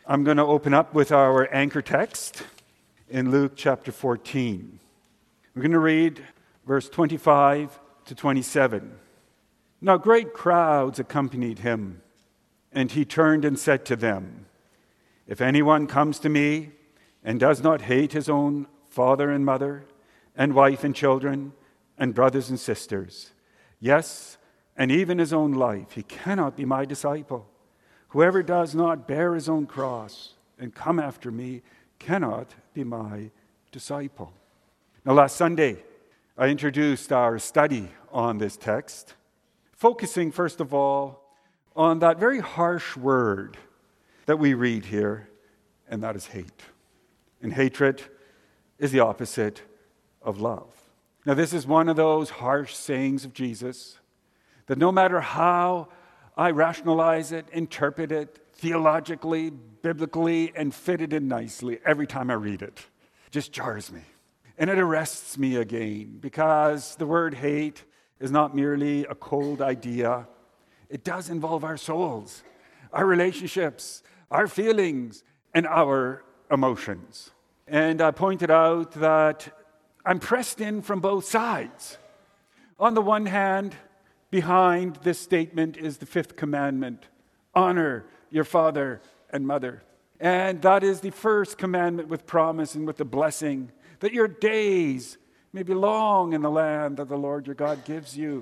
I'm going to open up with our anchor text in Luke chapter 14. We're going to read verse 25 to 27. Now great crowds accompanied him, and he turned and said to them, "If anyone comes to me and does not hate his own father and mother, and wife and children, and brothers and sisters, yes, and even his own life, he cannot be my disciple. Whoever does not bear his own cross and come after me cannot be my disciple." Now, last Sunday, I introduced our study on this text, focusing first of all on that very harsh word that we read here, and that is hate. And hatred is the opposite of love. Now, this is one of those harsh sayings of Jesus that no matter how I rationalize it, interpret it theologically, biblically, and fit it in nicely, every time I read it, it just jars me. And it arrests me again, because the word hate is not merely a cold idea. It does involve our souls, our relationships, our feelings, and our emotions. And I pointed out that I'm pressed in from both sides. On the one hand, behind this statement is the fifth commandment: honor your father and mother. And that is the first commandment with promise and with the blessing that your days may be long in the land that the Lord your God gives you.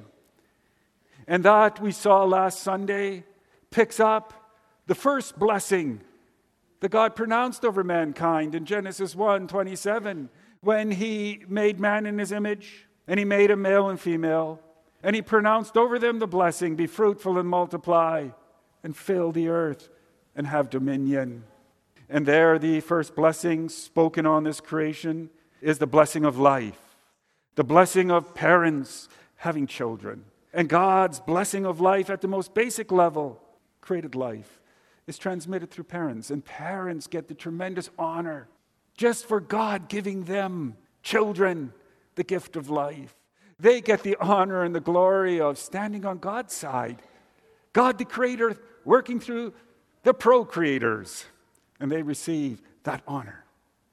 And that, we saw last Sunday, picks up the first blessing that God pronounced over mankind in Genesis 1:27, when he made man in his image, and he made him male and female, and he pronounced over them the blessing: be fruitful and multiply, and fill the earth and have dominion. And there, the first blessing spoken on this creation is the blessing of life, the blessing of parents having children. And God's blessing of life at the most basic level, created life, is transmitted through parents. And parents get the tremendous honor just for God giving them children, the gift of life. They get the honor and the glory of standing on God's side. God the Creator working through the procreators. And they receive that honor.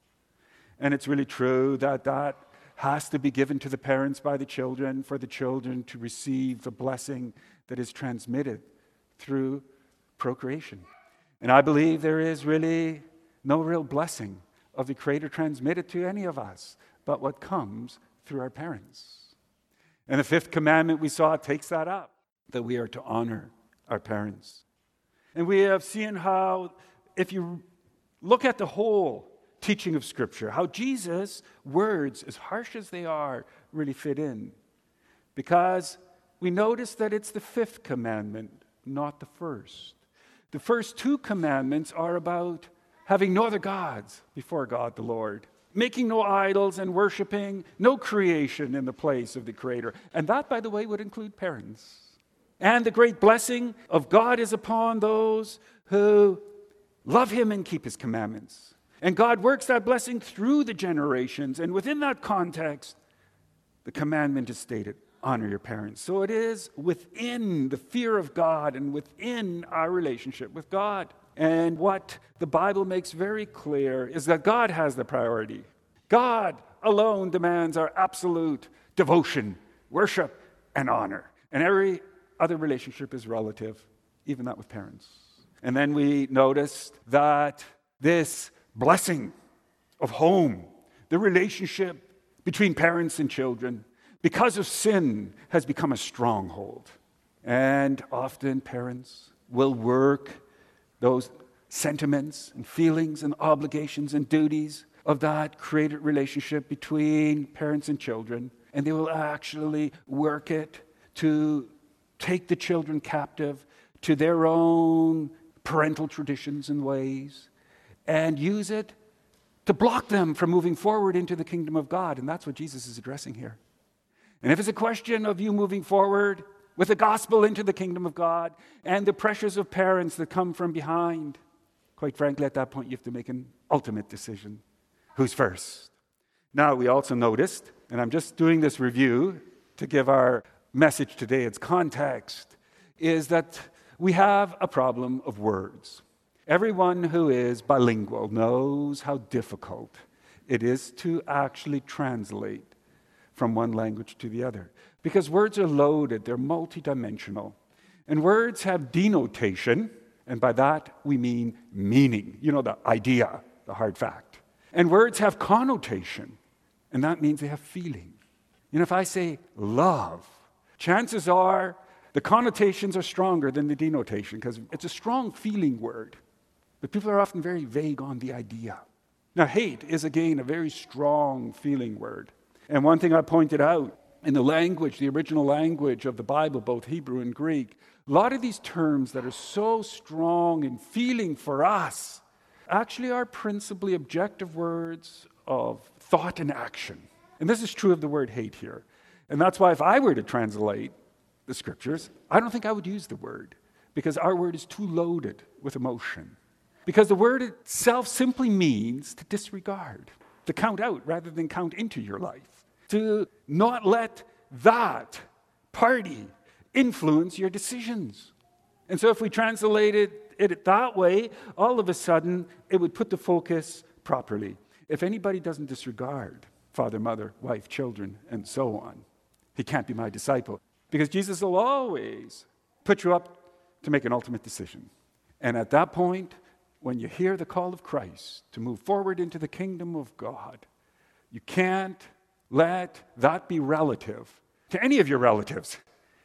And it's really true that that has to be given to the parents by the children for the children to receive the blessing that is transmitted through procreation. And I believe there is really no real blessing of the Creator transmitted to any of us but what comes through our parents. And the fifth commandment we saw takes that up, that we are to honor our parents. And we have seen how, if you look at the whole teaching of Scripture, how Jesus' words, as harsh as they are, really fit in. Because we notice that it's the fifth commandment, not the first. The first two commandments are about having no other gods before God the Lord, making no idols and worshiping no creation in the place of the Creator. And that, by the way, would include parents. And the great blessing of God is upon those who love Him and keep His commandments. And God works that blessing through the generations. And within that context, the commandment is stated: honor your parents. So it is within the fear of God and within our relationship with God. And what the Bible makes very clear is that God has the priority. God alone demands our absolute devotion, worship, and honor. And every other relationship is relative, even that with parents. And then we noticed that this blessing of home, the relationship between parents and children, because of sin, has become a stronghold. And often parents will work those sentiments and feelings and obligations and duties of that created relationship between parents and children, and they will actually work it to take the children captive to their own parental traditions and ways, and use it to block them from moving forward into the kingdom of God. And that's what Jesus is addressing here. And if it's a question of you moving forward with the gospel into the kingdom of God and the pressures of parents that come from behind, quite frankly, at that point, you have to make an ultimate decision. Who's first? Now, we also noticed, and I'm just doing this review to give our message today its context, is that we have a problem of words. Everyone who is bilingual knows how difficult it is to actually translate from one language to the other. Because words are loaded, they're multidimensional. And words have denotation, and by that we mean meaning. You know, the idea, the hard fact. And words have connotation, and that means they have feeling. You know, if I say love, chances are the connotations are stronger than the denotation because it's a strong feeling word. But people are often very vague on the idea. Now, hate is, again, a very strong feeling word. And one thing I pointed out, in the language, the original language of the Bible, both Hebrew and Greek, a lot of these terms that are so strong in feeling for us actually are principally objective words of thought and action. And this is true of the word hate here. And that's why if I were to translate the scriptures, I don't think I would use the word, because our word is too loaded with emotion. Because the word itself simply means to disregard, to count out rather than count into your life, to not let that party influence your decisions. And so if we translated it that way, all of a sudden it would put the focus properly. If anybody doesn't disregard father, mother, wife, children, and so on, he can't be my disciple. Because Jesus will always put you up to make an ultimate decision. And at that point, when you hear the call of Christ to move forward into the kingdom of God, you can't let that be relative to any of your relatives,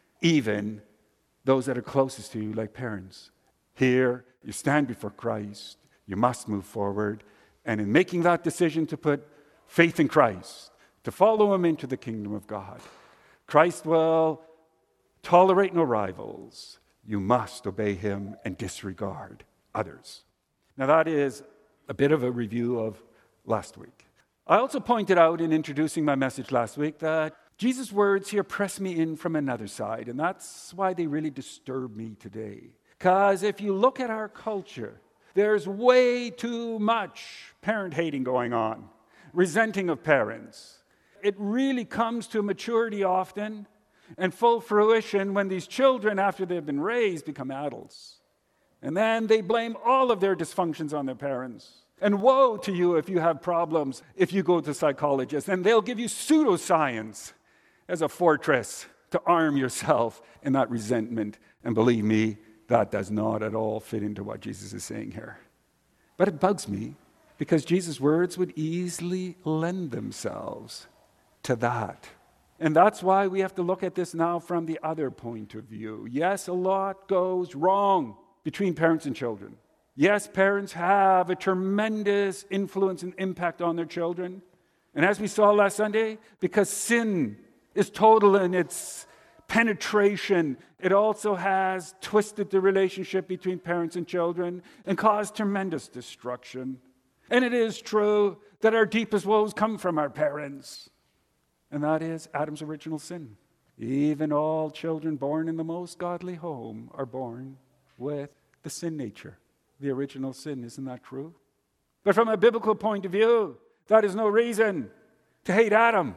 even those that are closest to you, like parents. Here, you stand before Christ, you must move forward, and in making that decision to put faith in Christ, to follow him into the kingdom of God, Christ will tolerate no rivals. You must obey him and disregard others. Now that is a bit of a review of last week. I also pointed out in introducing my message last week that Jesus' words here press me in from another side, and that's why they really disturb me today. Because if you look at our culture, there's way too much parent-hating going on, resenting of parents. It really comes to maturity often and full fruition when these children, after they've been raised, become adults. And then they blame all of their dysfunctions on their parents. And woe to you if you have problems, if you go to psychologists, and they'll give you pseudoscience as a fortress to arm yourself in that resentment. And believe me, that does not at all fit into what Jesus is saying here. But it bugs me because Jesus' words would easily lend themselves to that. And that's why we have to look at this now from the other point of view. Yes, a lot goes wrong between parents and children. Yes, parents have a tremendous influence and impact on their children. And as we saw last Sunday, because sin is total in its penetration, it also has twisted the relationship between parents and children and caused tremendous destruction. And it is true that our deepest woes come from our parents. And that is Adam's original sin. Even all children born in the most godly home are born with the sin nature, the original sin. Isn't that true? But from a biblical point of view, that is no reason to hate Adam,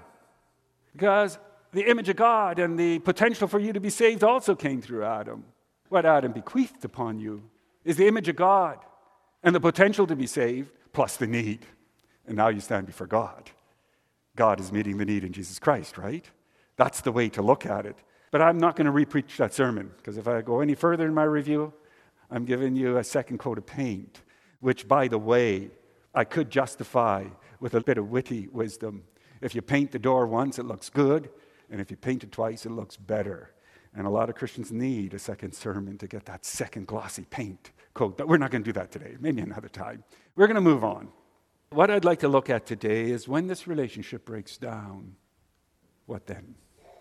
because the image of God and the potential for you to be saved also came through Adam. What Adam bequeathed upon you is the image of God and the potential to be saved plus the need. And now you stand before God. God is meeting the need in Jesus Christ, right? That's the way to look at it. But I'm not going to re-preach that sermon, because if I go any further in my review, I'm giving you a second coat of paint, which, by the way, I could justify with a bit of witty wisdom. If you paint the door once, it looks good, and if you paint it twice, it looks better. And a lot of Christians need a second sermon to get that second glossy paint coat. But we're not going to do that today, maybe another time. We're going to move on. What I'd like to look at today is when this relationship breaks down, what then?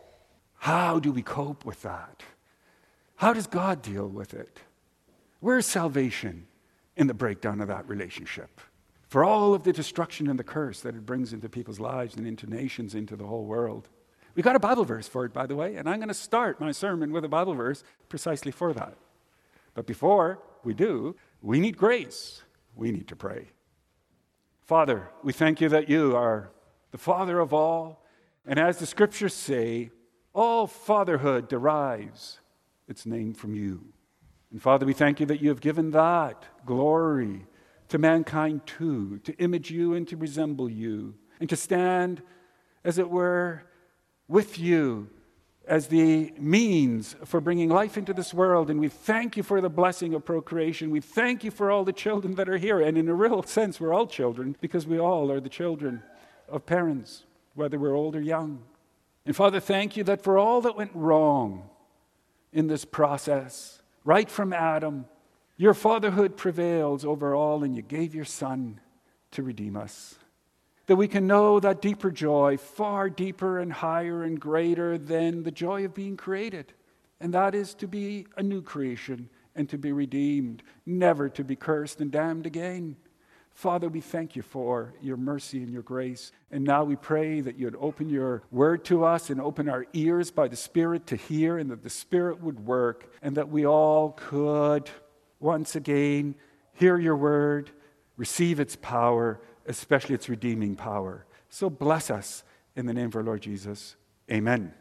How do we cope with that? How does God deal with it? Where's salvation in the breakdown of that relationship? For all of the destruction and the curse that it brings into people's lives and into nations, into the whole world. We got a Bible verse for it, by the way, and I'm going to start my sermon with a Bible verse precisely for that. But before we do, we need grace. We need to pray. Father, we thank you that you are the Father of all, and as the Scriptures say, all fatherhood derives its name from you. And Father, we thank you that you have given that glory to mankind too, to image you and to resemble you, and to stand, as it were, with you as the means for bringing life into this world. And we thank you for the blessing of procreation. We thank you for all the children that are here. And in a real sense, we're all children because we all are the children of parents, whether we're old or young. And Father, thank you that for all that went wrong in this process, right from Adam, your fatherhood prevails over all, and you gave your Son to redeem us. That we can know that deeper joy, far deeper and higher and greater than the joy of being created. And that is to be a new creation and to be redeemed, never to be cursed and damned again. Father, we thank you for your mercy and your grace. And now we pray that you'd open your word to us and open our ears by the Spirit to hear, and that the Spirit would work, and that we all could once again hear your word, receive its power, especially its redeeming power. So bless us in the name of our Lord Jesus. Amen.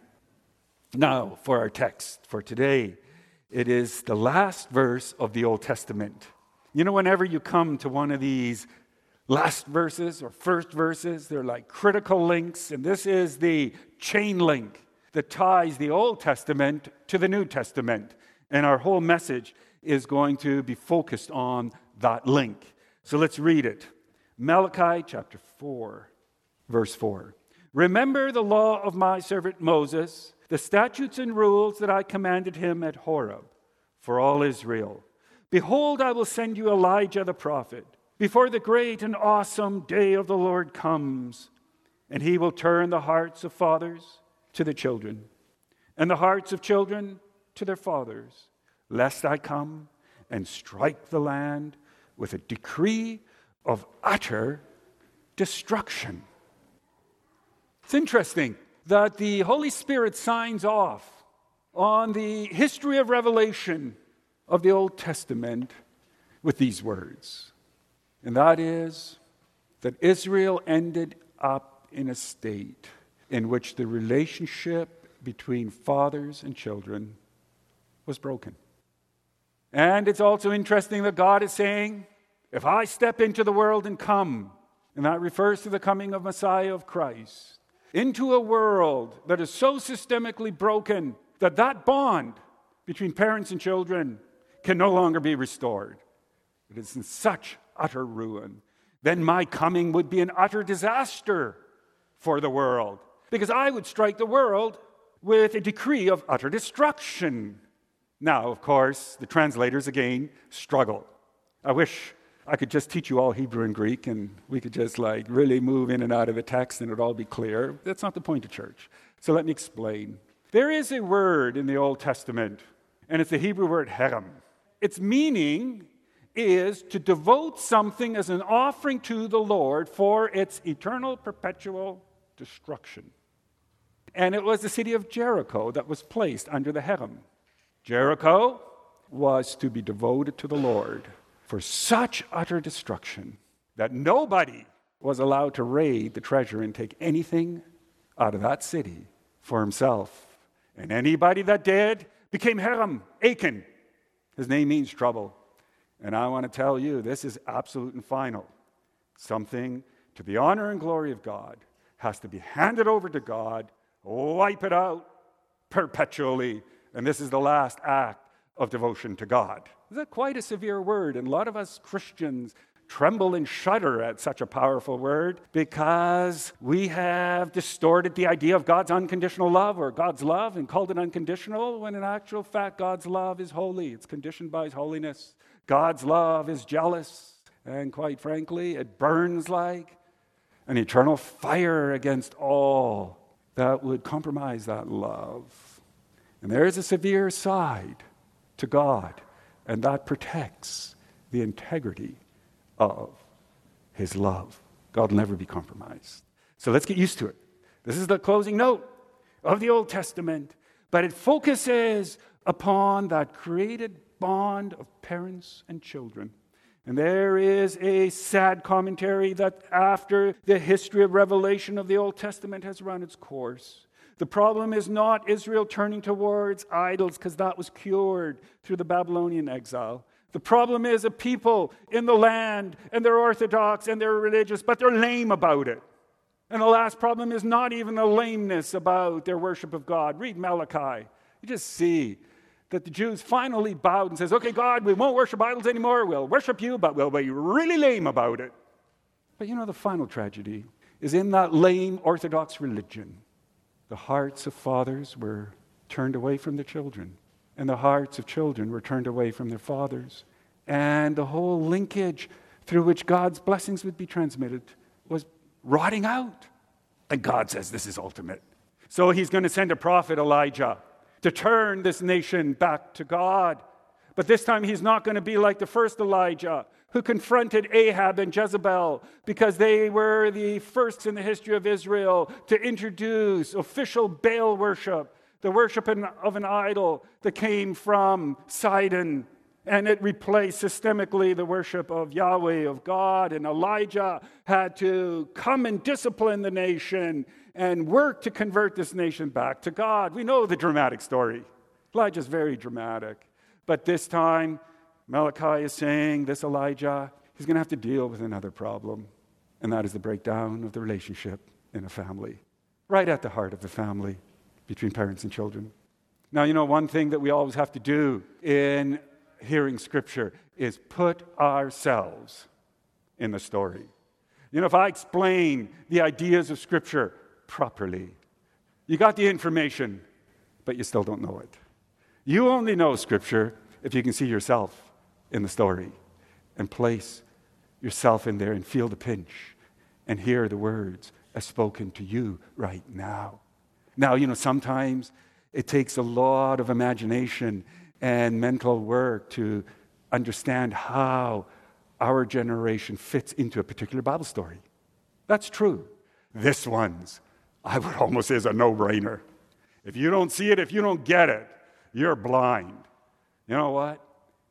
Now, for our text for today, it is the last verse of the Old Testament. You know, whenever you come to one of these last verses or first verses, they're like critical links, and this is the chain link that ties the Old Testament to the New Testament. And our whole message is going to be focused on that link. So let's read it. Malachi chapter 4, verse 4. Remember the law of my servant Moses, the statutes and rules that I commanded him at Horeb for all Israel. Behold, I will send you Elijah the prophet before the great and awesome day of the Lord comes, and he will turn the hearts of fathers to the children, and the hearts of children to their fathers, lest I come and strike the land with a decree of utter destruction. It's interesting that the Holy Spirit signs off on the history of revelation of the Old Testament with these words. And that is that Israel ended up in a state in which the relationship between fathers and children was broken. And it's also interesting that God is saying, if I step into the world and come, and that refers to the coming of Messiah of Christ, into a world that is so systemically broken that that bond between parents and children can no longer be restored. It is in such utter ruin. Then my coming would be an utter disaster for the world, because I would strike the world with a decree of utter destruction. Now, of course, the translators again struggle. I wish I could just teach you all Hebrew and Greek and we could just really move in and out of the text and it would all be clear. That's not the point of church. So let me explain. There is a word in the Old Testament, and it's the Hebrew word herem. Its meaning is to devote something as an offering to the Lord for its eternal, perpetual destruction. And it was the city of Jericho that was placed under the herem. Jericho was to be devoted to the Lord for such utter destruction that nobody was allowed to raid the treasure and take anything out of that city for himself. And anybody that did became herem, Achan. His name means trouble. And I want to tell you, this is absolute and final. Something to the honor and glory of God has to be handed over to God, wipe it out perpetually. And this is the last act of devotion to God. Is that quite a severe word? And a lot of us Christians tremble and shudder at such a powerful word because we have distorted the idea of God's unconditional love or God's love and called it unconditional, when in actual fact God's love is holy. It's conditioned by his holiness. God's love is jealous, and quite frankly, it burns like an eternal fire against all that would compromise that love. And there is a severe side to God, and that protects the integrity of his love. God will never be compromised. So let's get used to it. This is the closing note of the Old Testament, but it focuses upon that created bond of parents and children. And there is a sad commentary that after the history of revelation of the Old Testament has run its course, The problem is not Israel turning towards idols, because that was cured through the Babylonian exile. The problem is a people in the land, and they're orthodox and they're religious, but they're lame about it. And the last problem is not even a lameness about their worship of God. Read Malachi. You just see that the Jews finally bowed and says, okay, God, we won't worship idols anymore. We'll worship you, but we'll be really lame about it. But the final tragedy is in that lame Orthodox religion. The hearts of fathers were turned away from their children, and the hearts of children were turned away from their fathers. And the whole linkage through which God's blessings would be transmitted was rotting out. And God says this is ultimate. So he's going to send a prophet, Elijah, to turn this nation back to God. But this time he's not going to be like the first Elijah, who confronted Ahab and Jezebel because they were the first in the history of Israel to introduce official Baal worship, the worship of an idol that came from Sidon, and it replaced systemically the worship of Yahweh, of God. And Elijah had to come and discipline the nation and work to convert this nation back to God. We know the dramatic story. Elijah's very dramatic. But this time, Malachi is saying, this Elijah, he's going to have to deal with another problem, and that is the breakdown of the relationship in a family, right at the heart of the family between parents and children. Now, one thing that we always have to do in hearing Scripture is put ourselves in the story. If I explain the ideas of Scripture properly, you got the information, but you still don't know it. You only know Scripture if you can see yourself in the story and place yourself in there and feel the pinch and hear the words as spoken to you right now. Now, sometimes it takes a lot of imagination and mental work to understand how our generation fits into a particular Bible story. That's true. This one's, I would almost say, is a no-brainer. If you don't see it, if you don't get it, you're blind. You know what?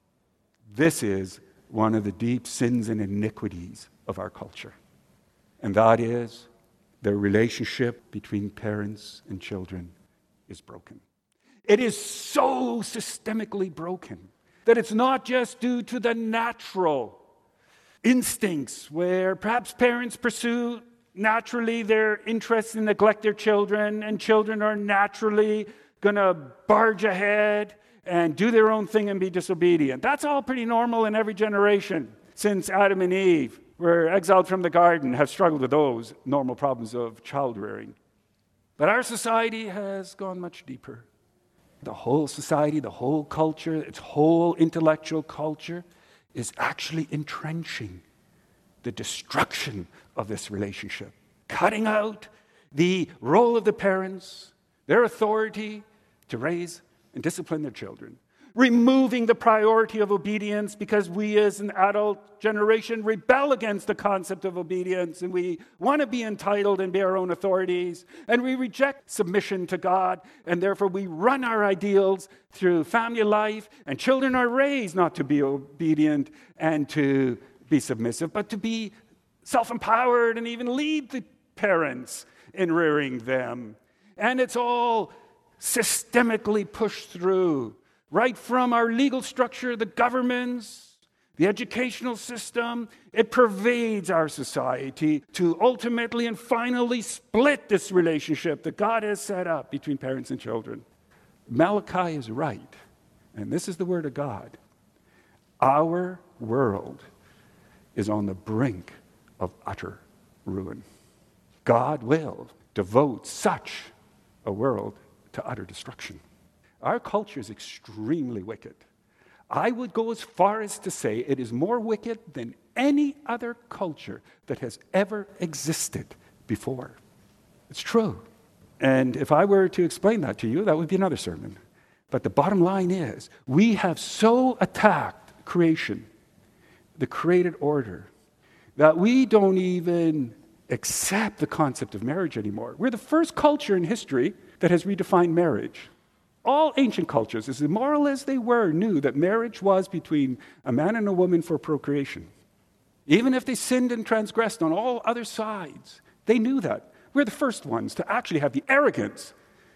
This is one of the deep sins and iniquities of our culture. And that is the relationship between parents and children is broken. It is so systemically broken that it's not just due to the natural instincts where perhaps parents pursue naturally their interests and neglect their children, and children are naturally going to barge ahead and do their own thing and be disobedient. That's all pretty normal in every generation since Adam and Eve were exiled from the garden, have struggled with those normal problems of child rearing. But our society has gone much deeper. The whole society, the whole culture, its whole intellectual culture is actually entrenching the destruction of this relationship, cutting out the role of the parents, their authority to raise and discipline their children, removing the priority of obedience because we as an adult generation rebel against the concept of obedience, and we want to be entitled and be our own authorities, and we reject submission to God, and therefore we run our ideals through family life, and children are raised not to be obedient and to be submissive, but to be self-empowered and even lead the parents in rearing them. And it's all systemically pushed through, right from our legal structure, the governments, the educational system. It pervades our society to ultimately and finally split this relationship that God has set up between parents and children. Malachi is right, and this is the word of God. Our world is on the brink of utter ruin. God will devote such a world to utter destruction. Our culture is extremely wicked. I would go as far as to say it is more wicked than any other culture that has ever existed before. It's true. And if I were to explain that to you, that would be another sermon. But the bottom line is, we have so attacked creation, the created order, that we don't even accept the concept of marriage anymore. We're the first culture in history that has redefined marriage. All ancient cultures, as immoral as they were, knew that marriage was between a man and a woman for procreation. Even if they sinned and transgressed on all other sides, they knew that. We're the first ones to actually have the arrogance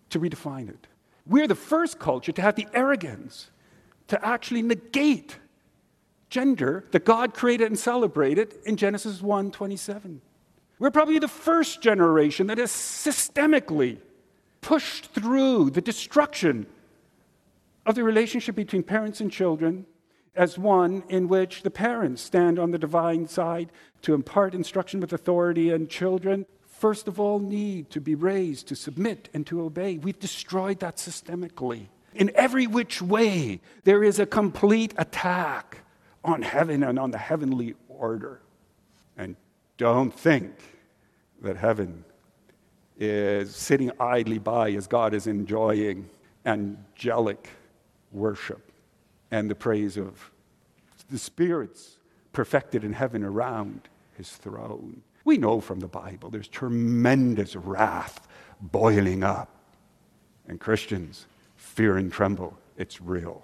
to redefine it. We're the first culture to have the arrogance to actually negate gender that God created and celebrated in Genesis 1:27. We're probably the first generation that has systemically pushed through the destruction of the relationship between parents and children as one in which the parents stand on the divine side to impart instruction with authority, and children, first of all, need to be raised to submit and to obey. We've destroyed that systemically. In every which way, there is a complete attack on heaven and on the heavenly order. And don't think that heaven is sitting idly by as God is enjoying angelic worship and the praise of the spirits perfected in heaven around his throne. We know from the Bible there's tremendous wrath boiling up. And Christians, fear and tremble. It's real.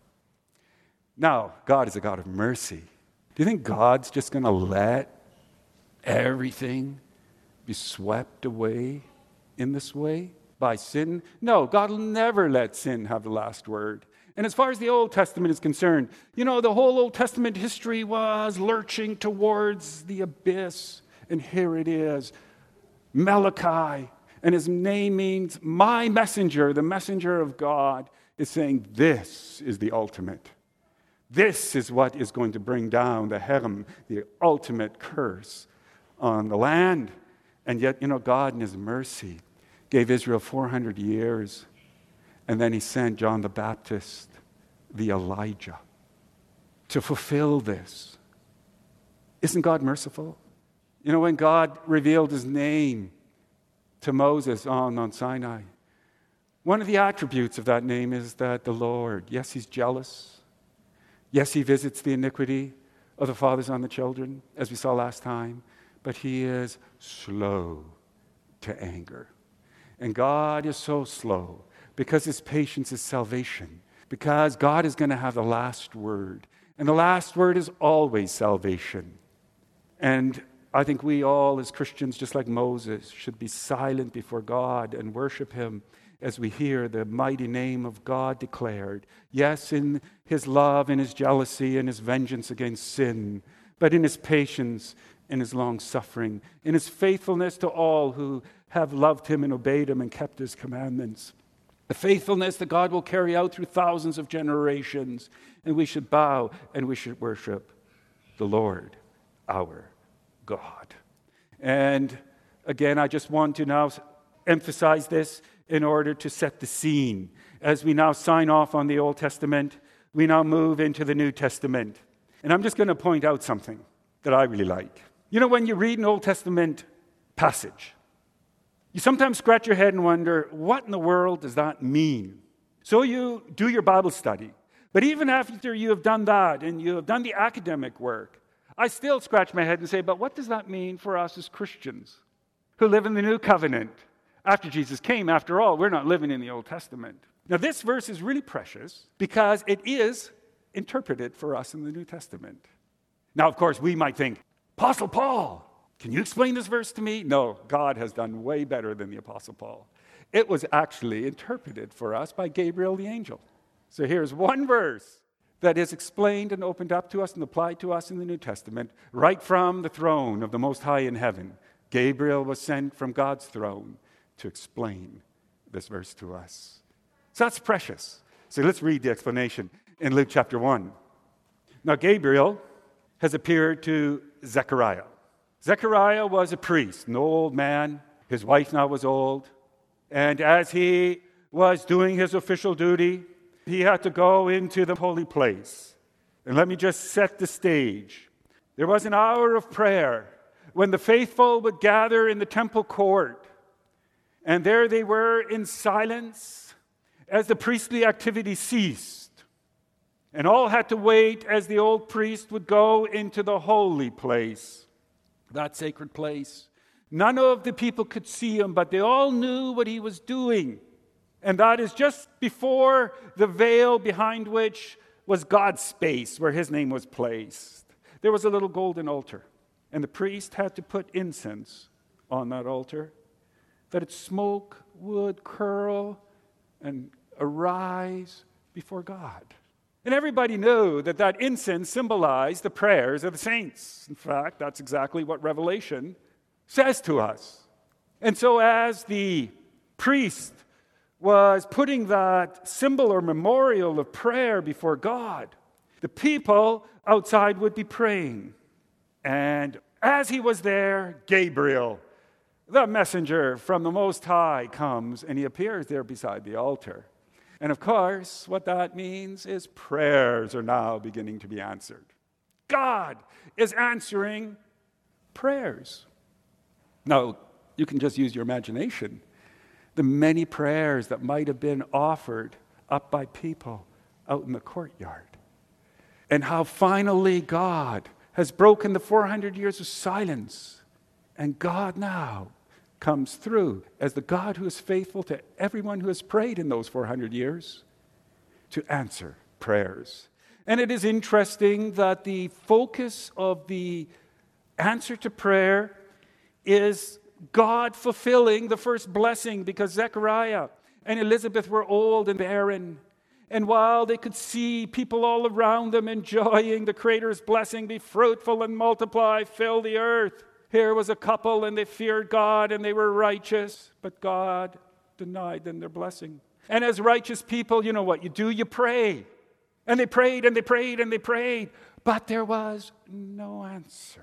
Now, God is a God of mercy. Do you think God's just going to let everything be swept away in this way by sin? No, God will never let sin have the last word. And as far as the Old Testament is concerned, the whole Old Testament history was lurching towards the abyss. And here it is, Malachi. And his name means my messenger, the messenger of God, is saying this is the ultimate. This is what is going to bring down the herem, the ultimate curse on the land. And yet, God in his mercy gave Israel 400 years. And then he sent John the Baptist, the Elijah, to fulfill this. Isn't God merciful? When God revealed his name to Moses on Mount Sinai, one of the attributes of that name is that the Lord, yes, he's jealous. Yes, he visits the iniquity of the fathers on the children, as we saw last time, but he is slow to anger. And God is so slow because his patience is salvation, because God is going to have the last word. And the last word is always salvation. And I think we all as Christians, just like Moses, should be silent before God and worship him as we hear the mighty name of God declared. Yes, in his love and his jealousy and his vengeance against sin, but in his patience, in his long-suffering, in his faithfulness to all who have loved him and obeyed him and kept his commandments. The faithfulness that God will carry out through thousands of generations. And we should bow and we should worship the Lord, our God. And again, I just want to now emphasize this in order to set the scene. As we now sign off on the Old Testament, we now move into the New Testament. And I'm just going to point out something that I really like. When you read an Old Testament passage, you sometimes scratch your head and wonder, what in the world does that mean? So you do your Bible study. But even after you have done that and you have done the academic work, I still scratch my head and say, but what does that mean for us as Christians who live in the New Covenant? After Jesus came, after all, we're not living in the Old Testament. Now, this verse is really precious because it is interpreted for us in the New Testament. Now, of course, we might think, Apostle Paul, can you explain this verse to me? No, God has done way better than the Apostle Paul. It was actually interpreted for us by Gabriel the angel. So here's one verse that is explained and opened up to us and applied to us in the New Testament, right from the throne of the Most High in heaven. Gabriel was sent from God's throne to explain this verse to us. So that's precious. So let's read the explanation in Luke chapter 1. Now Gabriel has appeared to Zechariah. Zechariah was a priest, an old man. His wife now was old. And as he was doing his official duty, he had to go into the holy place. And let me just set the stage. There was an hour of prayer when the faithful would gather in the temple court. And there they were in silence as the priestly activity ceased. And all had to wait as the old priest would go into the holy place, that sacred place. None of the people could see him, but they all knew what he was doing. And that is just before the veil behind which was God's space, where his name was placed. There was a little golden altar, and the priest had to put incense on that altar. that its smoke would curl and arise before God. And everybody knew that that incense symbolized the prayers of the saints. In fact, that's exactly what Revelation says to us. And so as the priest was putting that symbol or memorial of prayer before God, the people outside would be praying. And as he was there, Gabriel, the messenger from the Most High, comes and he appears there beside the altar. And of course, what that means is prayers are now beginning to be answered. God is answering prayers. Now, you can just use your imagination. The many prayers that might have been offered up by people out in the courtyard. And how finally God has broken the 400 years of silence. And God now comes through as the God who is faithful to everyone who has prayed in those 400 years to answer prayers. And it is interesting that the focus of the answer to prayer is God fulfilling the first blessing, because Zechariah and Elizabeth were old and barren. And while they could see people all around them enjoying the Creator's blessing, be fruitful and multiply, fill the earth, here was a couple and they feared God and they were righteous, but God denied them their blessing. And as righteous people, you know what you do? You pray. And they prayed and they prayed and they prayed, but there was no answer.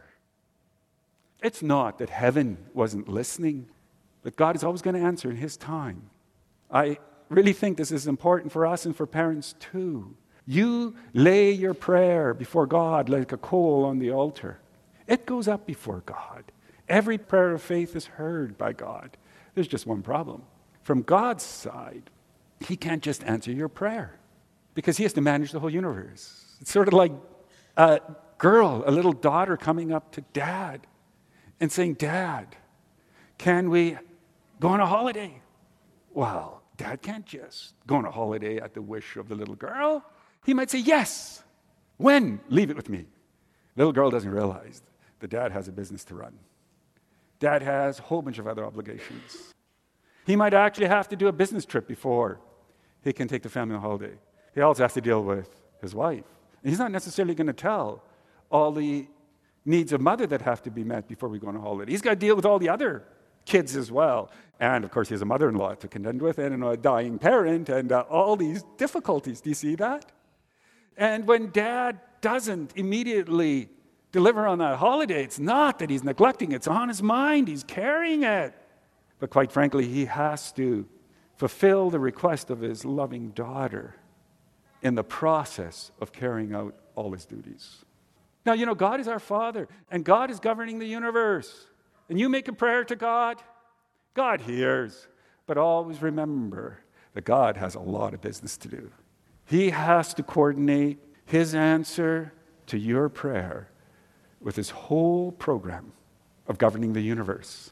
It's not that heaven wasn't listening, but God is always going to answer in His time. I really think this is important for us and for parents too. You lay your prayer before God like a coal on the altar. It goes up before God. Every prayer of faith is heard by God. There's just one problem. From God's side, He can't just answer your prayer because He has to manage the whole universe. It's sort of like a girl, a little daughter coming up to Dad and saying, Dad, can we go on a holiday? Well, Dad can't just go on a holiday at the wish of the little girl. He might say, yes. When? Leave it with me. Little girl doesn't realize that Dad has a business to run. Dad has a whole bunch of other obligations. He might actually have to do a business trip before he can take the family on holiday. He also has to deal with his wife. And he's not necessarily going to tell all the needs of mother that have to be met before we go on a holiday. He's got to deal with all the other kids as well. And of course, he has a mother-in-law to contend with and a dying parent and all these difficulties. Do you see that? And when Dad doesn't immediately deliver on that holiday, it's not that he's neglecting, it's on his mind, he's carrying it. But quite frankly, he has to fulfill the request of his loving daughter in the process of carrying out all his duties. Now, you know, God is our Father, and God is governing the universe. And you make a prayer to God, God hears. But always remember that God has a lot of business to do. He has to coordinate His answer to your prayer with His whole program of governing the universe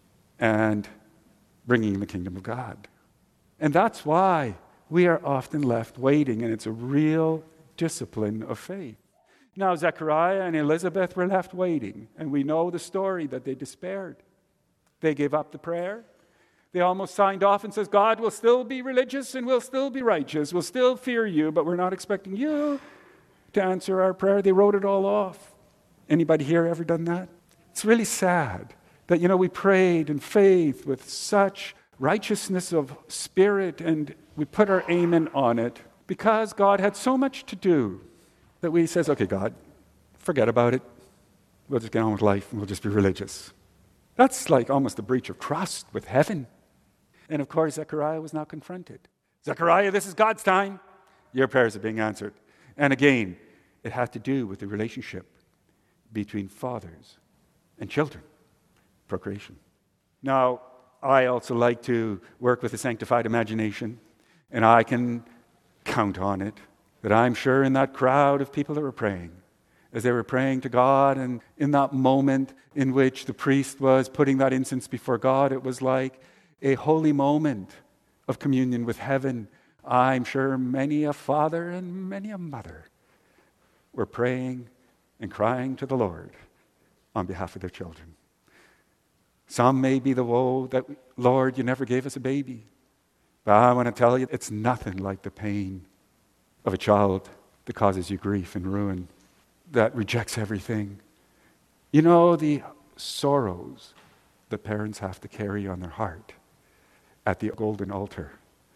and bringing the kingdom of God. And that's why we are often left waiting, and it's a real discipline of faith. Now, Zechariah and Elizabeth were left waiting, and we know the story that they despaired. They gave up the prayer. They almost signed off and says, God will still be religious and we'll still be righteous. We'll still fear you, but we're not expecting you to answer our prayer. They wrote it all off. Anybody here ever done that? It's really sad that, you know, we prayed in faith with such righteousness of spirit and we put our amen on it because God had so much to do that we says, okay, God, forget about it. We'll just get on with life and we'll just be religious. That's like almost a breach of trust with heaven. And of course, Zechariah was now confronted. Zechariah, this is God's time. Your prayers are being answered. And again, it had to do with the relationship between fathers and children, procreation. Now, I also like to work with a sanctified imagination, and I can count on it that I'm sure in that crowd of people that were praying, as they were praying to God, and in that moment in which the priest was putting that incense before God, it was like a holy moment of communion with heaven. I'm sure many a father and many a mother were praying and crying to the Lord on behalf of their children. Some may be the woe that, Lord, you never gave us a baby. But I want to tell you, it's nothing like the pain of a child that causes you grief and ruin, that rejects everything. You know, the sorrows that parents have to carry on their heart at the golden altar.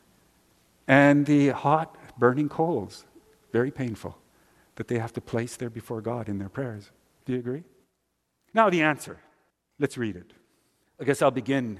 And the hot, burning coals, very painful, that they have to place there before God in their prayers. Do you agree? Now the answer. Let's read it. I guess I'll begin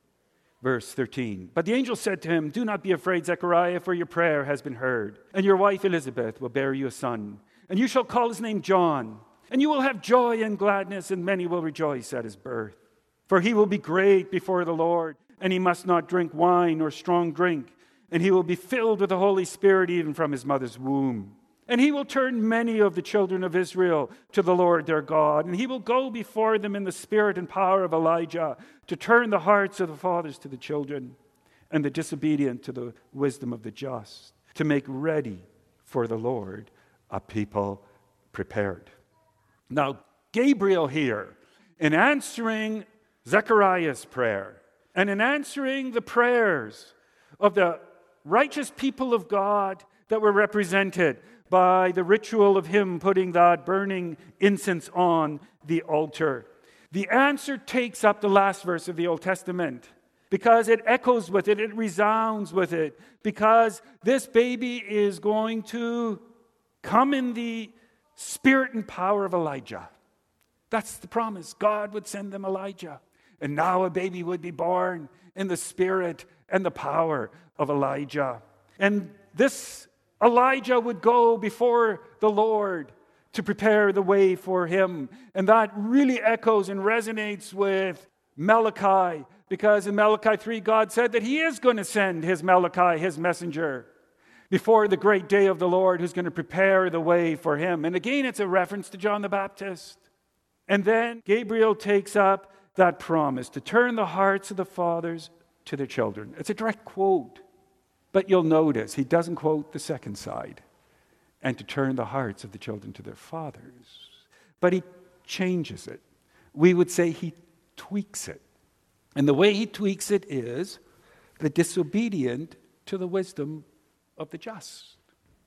verse 13. But the angel said to him, "Do not be afraid, Zechariah, for your prayer has been heard. And your wife Elizabeth will bear you a son. And you shall call his name John. And you will have joy and gladness, and many will rejoice at his birth. For he will be great before the Lord, and he must not drink wine or strong drink. And he will be filled with the Holy Spirit even from his mother's womb. And he will turn many of the children of Israel to the Lord their God. And he will go before them in the spirit and power of Elijah, to turn the hearts of the fathers to the children, and the disobedient to the wisdom of the just, to make ready for the Lord a people prepared." Now, Gabriel here, in answering Zechariah's prayer, and in answering the prayers of the righteous people of God that were represented by the ritual of him putting that burning incense on the altar, the answer takes up the last verse of the Old Testament, because it echoes with it, it resounds with it, because this baby is going to come in the spirit and power of Elijah. That's the promise. God would send them Elijah. And now a baby would be born in the spirit and the power of Elijah. And this Elijah would go before the Lord to prepare the way for him. And that really echoes and resonates with Malachi, because in Malachi 3, God said that he is going to send his Malachi, his messenger, before the great day of the Lord, who's going to prepare the way for him. And again, it's a reference to John the Baptist. And then Gabriel takes up that promise to turn the hearts of the fathers to their children. It's a direct quote. But you'll notice he doesn't quote the second side, and to turn the hearts of the children to their fathers. But he changes it. We would say he tweaks it. And the way he tweaks it is the disobedient to the wisdom of the just.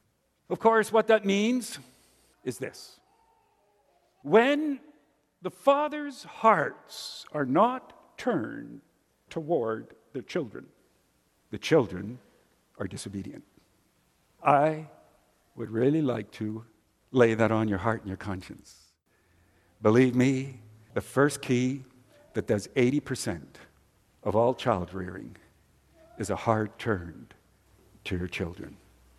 Of course, what that means is this. When the fathers' hearts are not turned toward their children, the children are disobedient. I would really like to lay that on your heart and your conscience. Believe me, the first key that does 80% of all child rearing is a heart turned to your children.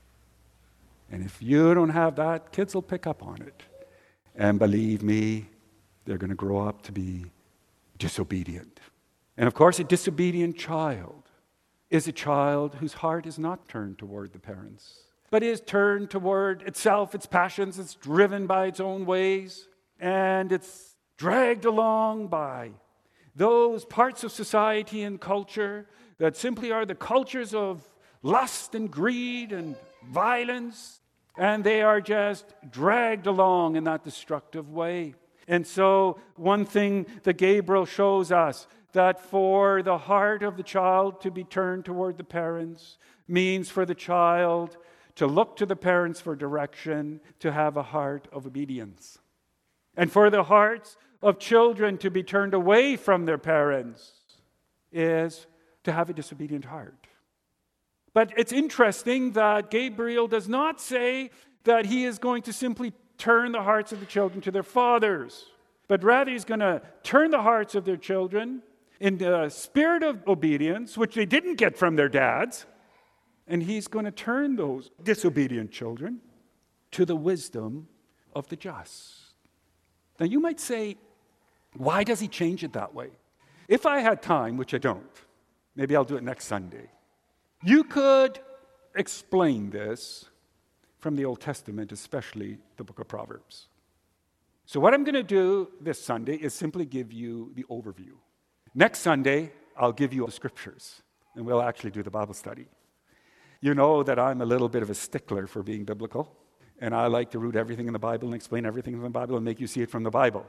And if you don't have that, kids will pick up on it. And believe me, they're going to grow up to be disobedient. And of course, a disobedient child is a child whose heart is not turned toward the parents, but is turned toward itself, its passions. It's driven by its own ways, and it's dragged along by those parts of society and culture that simply are the cultures of lust and greed and violence, and they are just dragged along in that destructive way. And so one thing that Gabriel shows us, that for the heart of the child to be turned toward the parents means for the child to look to the parents for direction, to have a heart of obedience. And for the hearts of children to be turned away from their parents is to have a disobedient heart. But it's interesting that Gabriel does not say that he is going to simply turn the hearts of the children to their fathers, but rather he's going to turn the hearts of their children in the spirit of obedience, which they didn't get from their dads, and he's going to turn those disobedient children to the wisdom of the just. Now you might say, why does he change it that way? If I had time, which I don't, maybe I'll do it next Sunday, you could explain this from the Old Testament, especially the book of Proverbs. So what I'm going to do this Sunday is simply give you the overview. Next Sunday, I'll give you the scriptures, and we'll actually do the Bible study. You know that I'm a little bit of a stickler for being biblical, and I like to root everything in the Bible and explain everything in the Bible and make you see it from the Bible.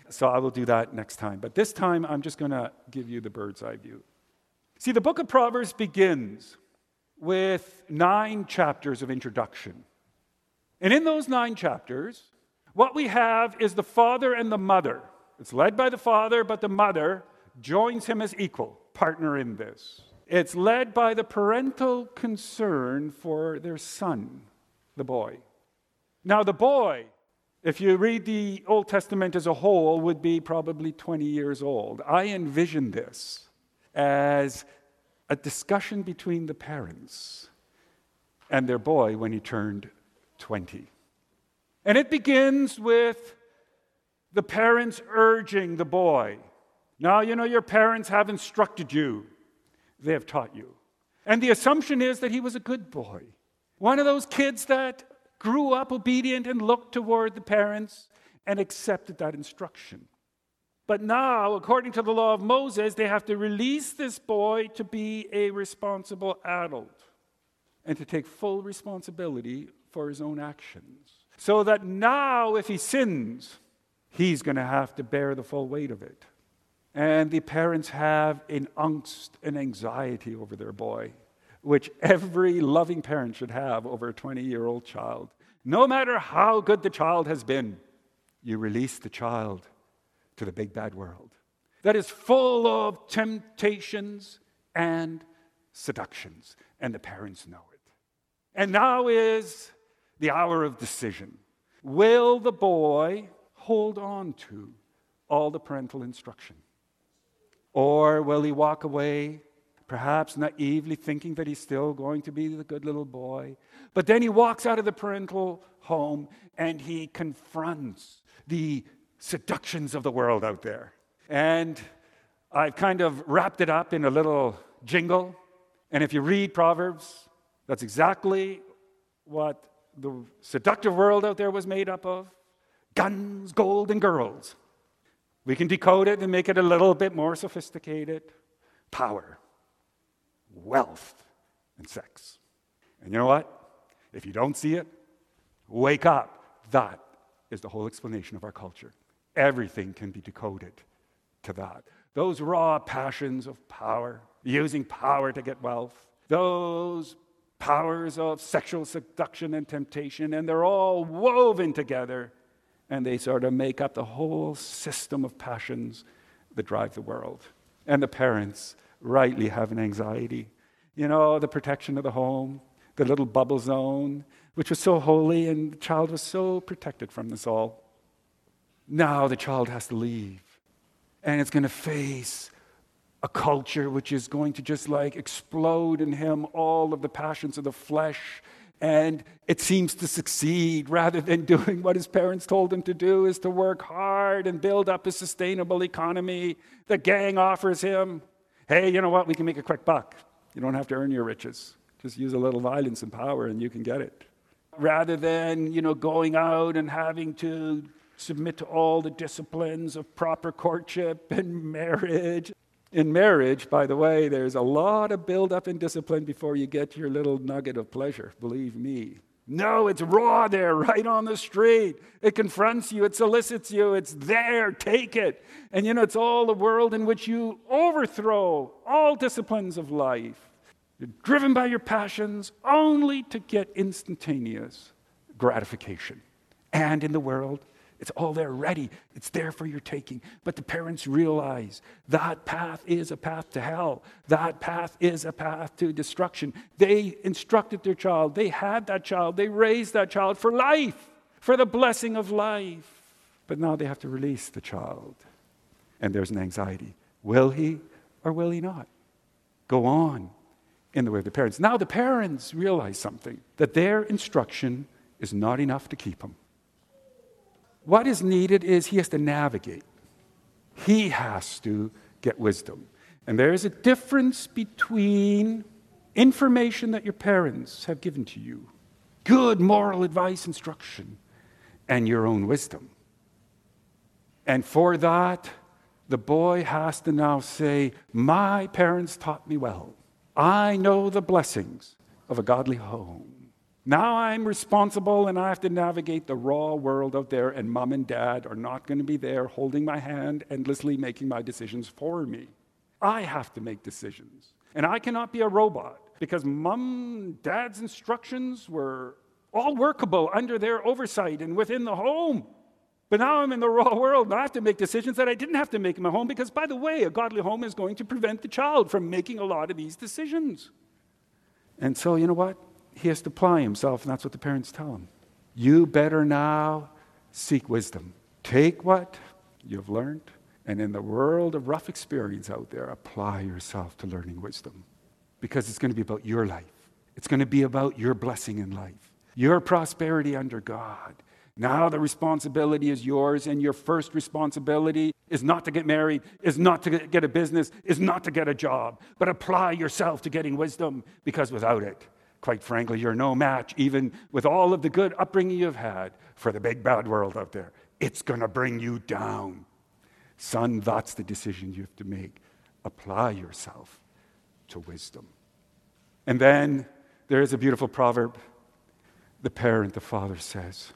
So I will do that next time. But this time, I'm just going to give you the bird's eye view. See, the book of Proverbs begins with 9 chapters of introduction. And in those 9 chapters, what we have is the father and the mother. It's led by the father, but the mother joins him as equal partner in this. It's led by the parental concern for their son, the boy. Now, the boy, if you read the Old Testament as a whole, would be probably 20 years old. I envision this as a discussion between the parents and their boy when he turned 20. And it begins with the parents urging the boy. Now, you know, your parents have instructed you. They have taught you. And the assumption is that he was a good boy. One of those kids that grew up obedient and looked toward the parents and accepted that instruction. But now, according to the law of Moses, they have to release this boy to be a responsible adult and to take full responsibility for his own actions. So that now, if he sins, he's going to have to bear the full weight of it. And the parents have an angst and anxiety over their boy, which every loving parent should have over a 20-year-old child. No matter how good the child has been, you release the child to the big bad world that is full of temptations and seductions, and the parents know it. And now is the hour of decision. Will the boy hold on to all the parental instruction? Or will he walk away, perhaps naively thinking that he's still going to be the good little boy? But then he walks out of the parental home and he confronts the seductions of the world out there. And I've kind of wrapped it up in a little jingle. And if you read Proverbs, that's exactly what the seductive world out there was made up of. Guns, gold, and girls. We can decode it and make it a little bit more sophisticated. Power, wealth, and sex. And you know what? If you don't see it, wake up. That is the whole explanation of our culture. Everything can be decoded to that. Those raw passions of power, using power to get wealth, those powers of sexual seduction and temptation, and they're all woven together. And they sort of make up the whole system of passions that drive the world. And the parents rightly have an anxiety. You know, the protection of the home, the little bubble zone, which was so holy, and the child was so protected from this all. Now the child has to leave. And it's going to face a culture which is going to just like explode in him all of the passions of the flesh. And it seems to succeed rather than doing what his parents told him to do, is to work hard and build up a sustainable economy. The gang offers him, hey, you know what? We can make a quick buck. You don't have to earn your riches. Just use a little violence and power and you can get it. Rather than, you know, going out and having to submit to all the disciplines of proper courtship and marriage. In marriage, by the way, there's a lot of build-up and discipline before you get your little nugget of pleasure, believe me. No, it's raw there, right on the street. It confronts you, it solicits you, it's there, take it. And you know, it's all the world in which you overthrow all disciplines of life. You're driven by your passions only to get instantaneous gratification. And in the world, it's all there ready. It's there for your taking. But the parents realize that path is a path to hell. That path is a path to destruction. They instructed their child. They had that child. They raised that child for life, for the blessing of life. But now they have to release the child. And there's an anxiety. Will he or will he not go on in the way of the parents? Now the parents realize something, that their instruction is not enough to keep him. What is needed is he has to navigate. He has to get wisdom. And there is a difference between information that your parents have given to you, good moral advice, instruction, and your own wisdom. And for that, the boy has to now say, my parents taught me well. I know the blessings of a godly home. Now I'm responsible and I have to navigate the raw world out there, and mom and dad are not going to be there holding my hand, endlessly making my decisions for me. I have to make decisions. And I cannot be a robot because mom and dad's instructions were all workable under their oversight and within the home. But now I'm in the raw world and I have to make decisions that I didn't have to make in my home because, by the way, a godly home is going to prevent the child from making a lot of these decisions. And so, you know what? He has to apply himself, and that's what the parents tell him. You better now seek wisdom. Take what you've learned, and in the world of rough experience out there, apply yourself to learning wisdom. Because it's going to be about your life. It's going to be about your blessing in life, your prosperity under God. Now the responsibility is yours, and your first responsibility is not to get married, is not to get a business, is not to get a job, but apply yourself to getting wisdom, because without it, quite frankly, you're no match, even with all of the good upbringing you've had, for the big bad world out there. It's going to bring you down. Son, that's the decision you have to make. Apply yourself to wisdom. And then there is a beautiful proverb. The parent, the father says,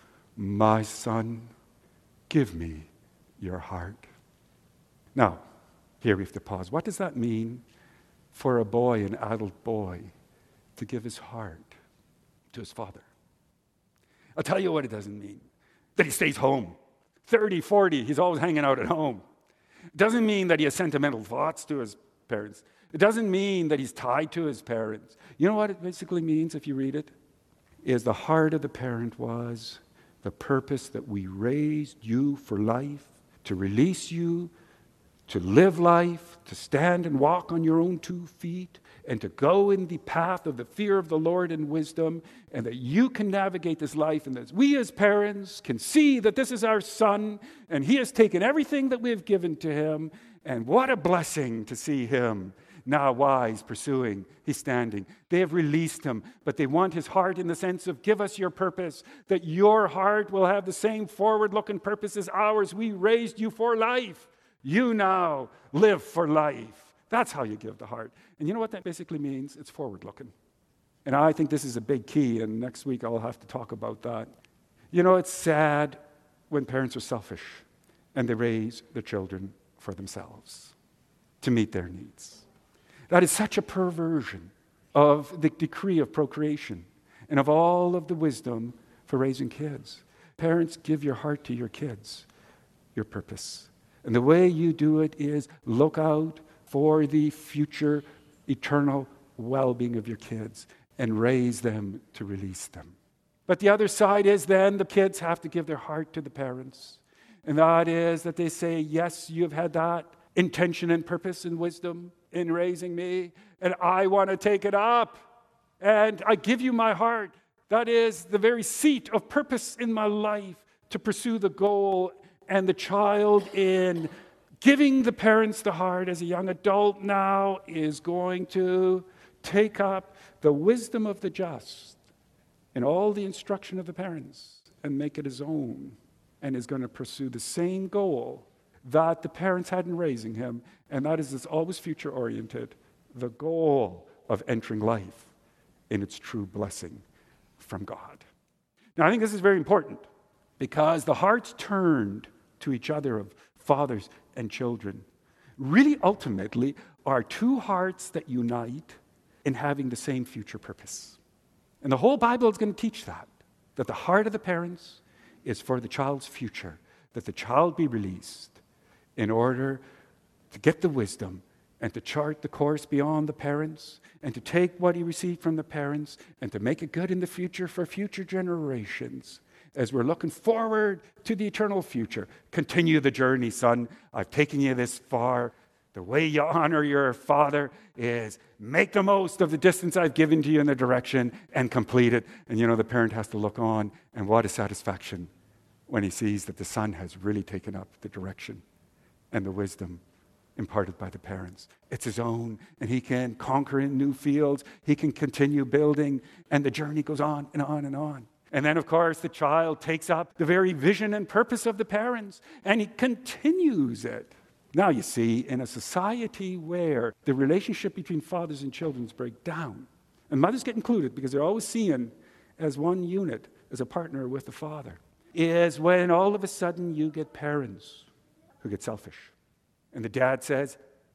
my son, give me your heart. Now, here we have to pause. What does that mean for a boy, an adult boy, to give his heart to his father? I'll tell you what it doesn't mean. That he stays home. 30, 40, he's always hanging out at home. It doesn't mean that he has sentimental thoughts to his parents. It doesn't mean that he's tied to his parents. You know what it basically means if you read it? Is the heart of the parent was the purpose that we raised you for life, to release you, to live life, to stand and walk on your own 2 feet, and to go in the path of the fear of the Lord and wisdom, and that you can navigate this life, and that we as parents can see that this is our son, and he has taken everything that we have given to him, and what a blessing to see him now wise, pursuing, he's standing. They have released him, but they want his heart in the sense of, give us your purpose, that your heart will have the same forward-looking purpose as ours. We raised you for life. You now live for life. That's how you give the heart. And you know what that basically means? It's forward-looking. And I think this is a big key, and next week I'll have to talk about that. You know, it's sad when parents are selfish and they raise their children for themselves to meet their needs. That is such a perversion of the decree of procreation and of all of the wisdom for raising kids. Parents, give your heart to your kids, your purpose. And the way you do it is look out for the future eternal well-being of your kids and raise them to release them. But the other side is then the kids have to give their heart to the parents. And that is that they say, yes, you've had that intention and purpose and wisdom in raising me, and I want to take it up, and I give you my heart. That is the very seat of purpose in my life, to pursue the goal. And the child, in giving the parents the heart as a young adult now, is going to take up the wisdom of the just and all the instruction of the parents and make it his own, and is going to pursue the same goal that the parents had in raising him, and that is, it's always future-oriented, the goal of entering life in its true blessing from God. Now, I think this is very important, because the hearts turned to each other of fathers and children really ultimately are two hearts that unite in having the same future purpose. And the whole Bible is going to teach that the heart of the parents is for the child's future, that the child be released in order to get the wisdom and to chart the course beyond the parents and to take what he received from the parents and to make it good in the future for future generations. As we're looking forward to the eternal future, continue the journey, son. I've taken you this far. The way you honor your father is make the most of the distance I've given to you in the direction and complete it. And you know, the parent has to look on, and what a satisfaction when he sees that the son has really taken up the direction and the wisdom imparted by the parents. It's his own, and he can conquer in new fields. He can continue building, and the journey goes on and on and on. And then, of course, the child takes up the very vision and purpose of the parents, and he continues it. Now, you see, in a society where the relationship between fathers and children break down, and mothers get included because they're always seeing as one unit, as a partner with the Father, is when all of a sudden you get parents who get selfish. And the dad says,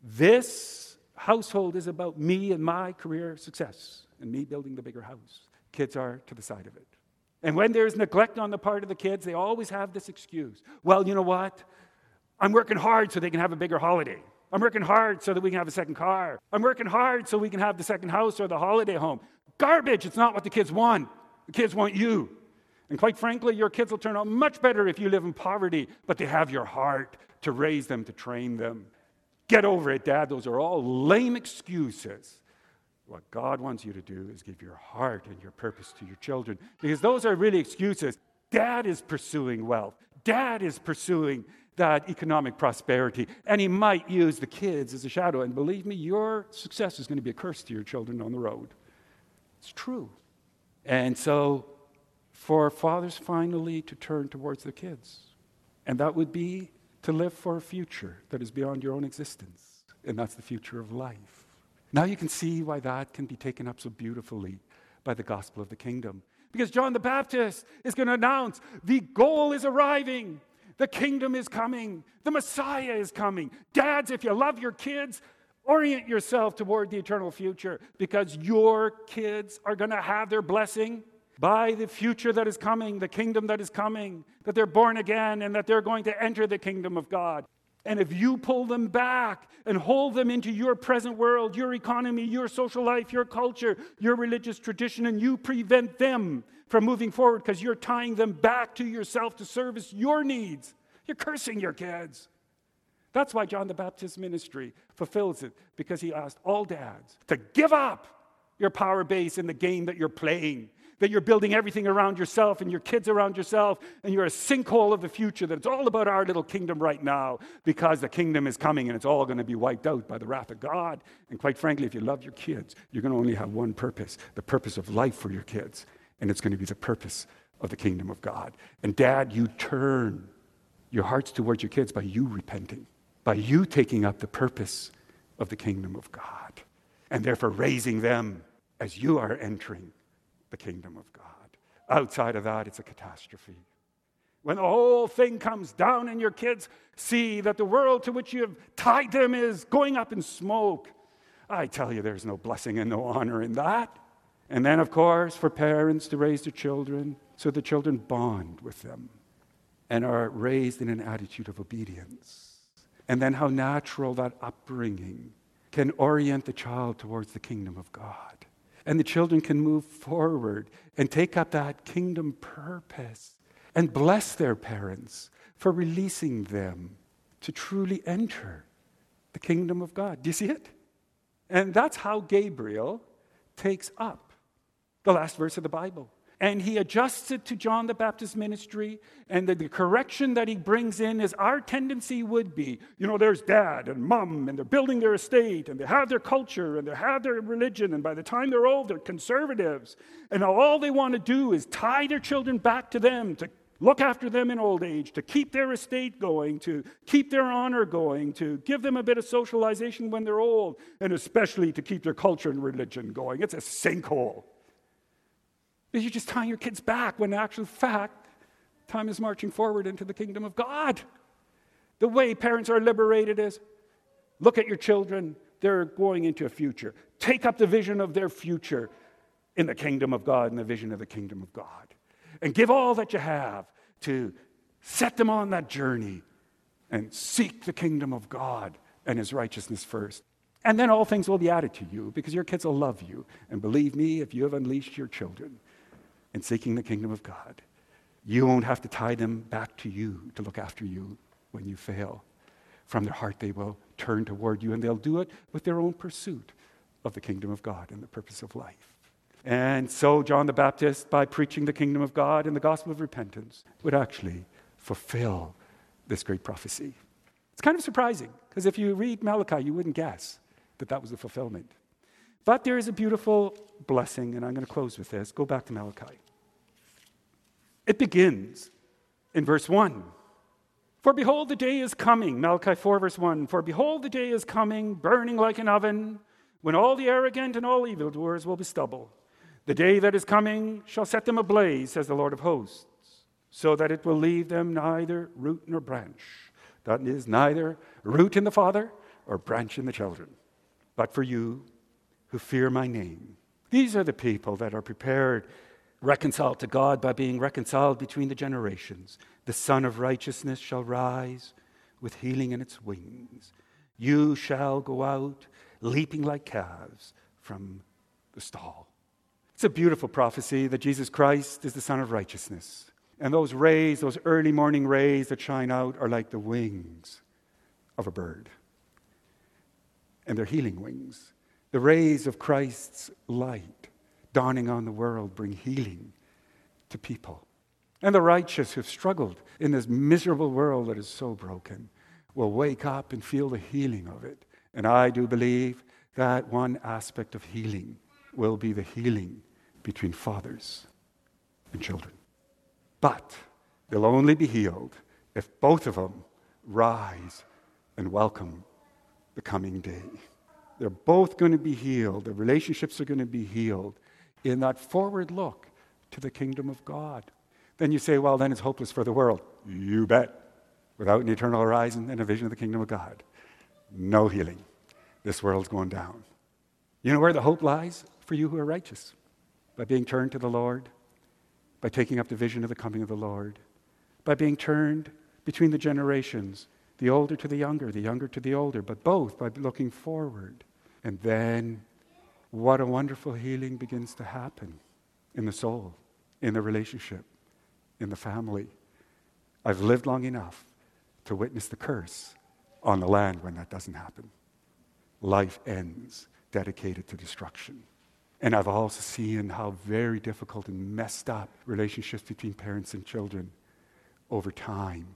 this household is about me and my career success and me building the bigger house. Kids are to the side of it. And when there's neglect on the part of the kids, they always have this excuse. Well, you know what? I'm working hard so they can have a bigger holiday. I'm working hard so that we can have a second car. I'm working hard so we can have the second house or the holiday home. Garbage. It's not what the kids want. The kids want you. And quite frankly, your kids will turn out much better if you live in poverty, but they have your heart to raise them, to train them. Get over it, Dad. Those are all lame excuses. What God wants you to do is give your heart and your purpose to your children, because those are really excuses. Dad is pursuing wealth. Dad is pursuing that economic prosperity, and he might use the kids as a shadow. And believe me, your success is going to be a curse to your children on the road. It's true. And so for fathers finally to turn towards the kids, and that would be to live for a future that is beyond your own existence, and that's the future of life. Now you can see why that can be taken up so beautifully by the gospel of the kingdom. Because John the Baptist is going to announce the goal is arriving. The kingdom is coming. The Messiah is coming. Dads, if you love your kids, orient yourself toward the eternal future, because your kids are going to have their blessing by the future that is coming, the kingdom that is coming, that they're born again and that they're going to enter the kingdom of God. And if you pull them back and hold them into your present world, your economy, your social life, your culture, your religious tradition, and you prevent them from moving forward because you're tying them back to yourself to service your needs, you're cursing your kids. That's why John the Baptist's ministry fulfills it, because he asked all dads to give up your power base in the game that you're playing, that you're building everything around yourself and your kids around yourself, and you're a sinkhole of the future, that it's all about our little kingdom right now, because the kingdom is coming and it's all going to be wiped out by the wrath of God. And quite frankly, if you love your kids, you're going to only have one purpose, the purpose of life for your kids, and it's going to be the purpose of the kingdom of God. And Dad, you turn your hearts towards your kids by you repenting, by you taking up the purpose of the kingdom of God, and therefore raising them as you are entering the kingdom of God. Outside of that, it's a catastrophe. When the whole thing comes down and your kids see that the world to which you have tied them is going up in smoke, I tell you, there's no blessing and no honor in that. And then, of course, for parents to raise their children so the children bond with them and are raised in an attitude of obedience. And then how natural that upbringing can orient the child towards the kingdom of God. And the children can move forward and take up that kingdom purpose and bless their parents for releasing them to truly enter the kingdom of God. Do you see it? And that's how Gabriel takes up the last verse of the Bible. And he adjusts it to John the Baptist's ministry, and the correction that he brings in is our tendency would be, there's dad and mom, and they're building their estate, and they have their culture, and they have their religion, and by the time they're old, they're conservatives. And all they want to do is tie their children back to them, to look after them in old age, to keep their estate going, to keep their honor going, to give them a bit of socialization when they're old, and especially to keep their culture and religion going. It's a sinkhole. You're just tying your kids back when in actual fact, time is marching forward into the kingdom of God. The way parents are liberated is, look at your children, they're going into a future. Take up the vision of their future in the kingdom of God and the vision of the kingdom of God. And give all that you have to set them on that journey and seek the kingdom of God and his righteousness first. And then all things will be added to you, because your kids will love you. And believe me, if you have unleashed your children in seeking the kingdom of God, you won't have to tie them back to you to look after you when you fail. From their heart, they will turn toward you, and they'll do it with their own pursuit of the kingdom of God and the purpose of life. And so John the Baptist, by preaching the kingdom of God and the gospel of repentance, would actually fulfill this great prophecy. It's kind of surprising, because if you read Malachi, you wouldn't guess that that was the fulfillment. But there is a beautiful blessing, and I'm going to close with this. Go back to Malachi. It begins in verse 1. For behold, the day is coming, Malachi 4, verse 1. For behold, the day is coming, burning like an oven, when all the arrogant and all evildoers will be stubble. The day that is coming shall set them ablaze, says the Lord of hosts, so that it will leave them neither root nor branch. That is, neither root in the Father or branch in the children. But for you who fear my name, these are the people that are prepared, reconciled to God by being reconciled between the generations. The Son of Righteousness shall rise with healing in its wings. You shall go out leaping like calves from the stall. It's a beautiful prophecy that Jesus Christ is the Son of Righteousness. And those rays, those early morning rays that shine out, are like the wings of a bird. And they're healing wings. The rays of Christ's light dawning on the world bring healing to people. And the righteous who've struggled in this miserable world that is so broken will wake up and feel the healing of it. And I do believe that one aspect of healing will be the healing between fathers and children. But they'll only be healed if both of them rise and welcome the coming day. They're both going to be healed. The relationships are going to be healed in that forward look to the kingdom of God. Then you say, well, then it's hopeless for the world. You bet. Without an eternal horizon and a vision of the kingdom of God, no healing. This world's going down. You know where the hope lies for you who are righteous? By being turned to the Lord, by taking up the vision of the coming of the Lord, by being turned between the generations, the older to the younger to the older, but both by looking forward. And then what a wonderful healing begins to happen in the soul, in the relationship, in the family. I've lived long enough to witness the curse on the land when that doesn't happen. Life ends dedicated to destruction. And I've also seen how very difficult and messed up relationships between parents and children over time.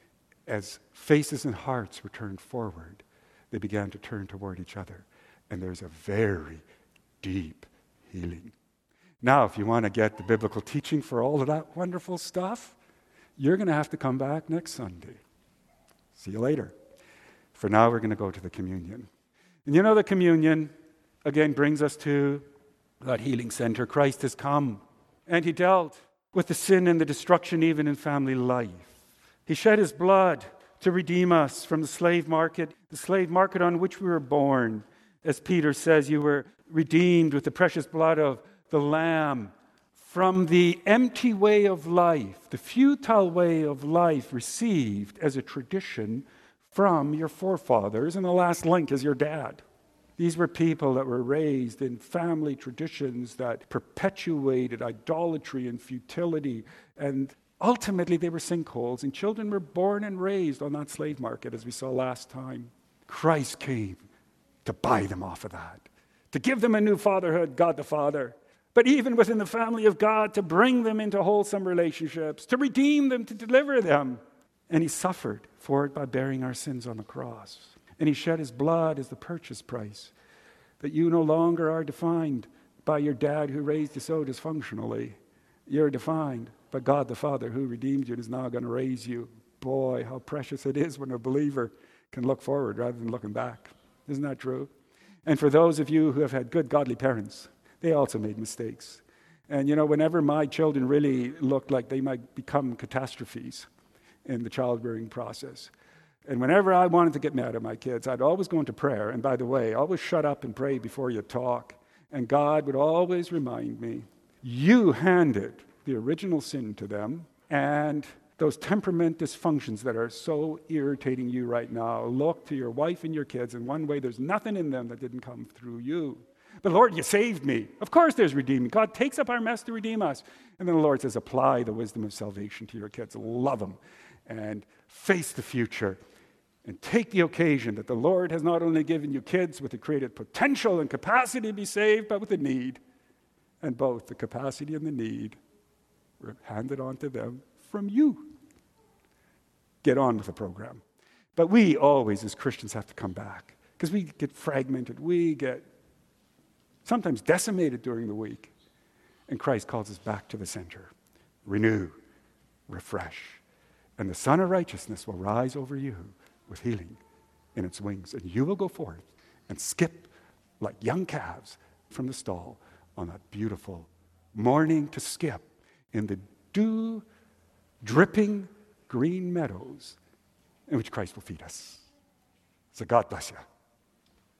As faces and hearts were turned forward, they began to turn toward each other. And there's a very deep healing. Now, if you want to get the biblical teaching for all of that wonderful stuff, you're going to have to come back next Sunday. See you later. For now, we're going to go to the communion. And you know, the communion, again, brings us to that healing center. Christ has come, and he dealt with the sin and the destruction even in family life. He shed his blood to redeem us from the slave market on which we were born. As Peter says, you were redeemed with the precious blood of the Lamb from the empty way of life, the futile way of life received as a tradition from your forefathers. And the last link is your dad. These were people that were raised in family traditions that perpetuated idolatry and futility. And ultimately, they were sinkholes. And children were born and raised on that slave market, as we saw last time. Christ came to buy them off of that, to give them a new fatherhood, God the Father. But even within the family of God, to bring them into wholesome relationships, to redeem them, to deliver them. And he suffered for it by bearing our sins on the cross. And he shed his blood as the purchase price, that you no longer are defined by your dad who raised you so dysfunctionally. You're defined by God the Father who redeemed you and is now going to raise you. Boy, how precious it is when a believer can look forward rather than looking back. Isn't that true? And for those of you who have had good godly parents, they also made mistakes. And you know, whenever my children really looked like they might become catastrophes in the childbearing process, and whenever I wanted to get mad at my kids, I'd always go into prayer. And by the way, always shut up and pray before you talk. And God would always remind me, you handed the original sin to them, and those temperament dysfunctions that are so irritating you right now, look to your wife and your kids, and one way there's nothing in them that didn't come through you. But Lord, you saved me. Of course there's redeeming. God takes up our mess to redeem us. And then the Lord says, apply the wisdom of salvation to your kids. Love them and face the future. And take the occasion that the Lord has not only given you kids with the created potential and capacity to be saved, but with the need. And both the capacity and the need were handed on to them from you. Get on with the program. But we always, as Christians, have to come back. Because we get fragmented. We get sometimes decimated during the week. And Christ calls us back to the center. Renew, refresh. And the Son of Righteousness will rise over you with healing in its wings. And you will go forth and skip like young calves from the stall on that beautiful morning to skip in the dew dripping green meadows in which Christ will feed us. So God bless you.